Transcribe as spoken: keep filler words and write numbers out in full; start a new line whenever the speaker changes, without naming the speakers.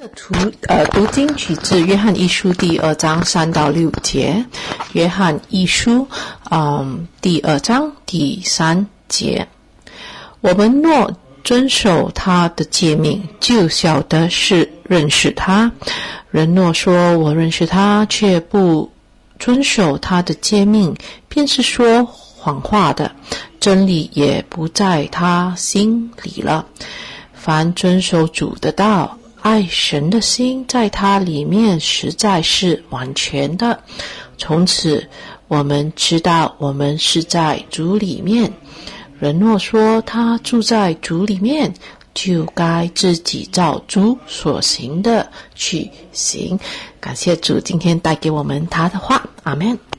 读呃读经取自约翰一书第二章三到六节。约翰一书嗯第二章第三节，我们若遵守他的诫命，就晓得是认识他。人若说我认识他，却不遵守他的诫命，便是说谎话的，真理也不在他心里了。凡遵守主的道，爱神的心在他里面实在是完全的。从此我们知道我们是在主里面。人若说他住在主里面，就该自己照主所行的去行。感谢主今天带给我们他的话，阿们。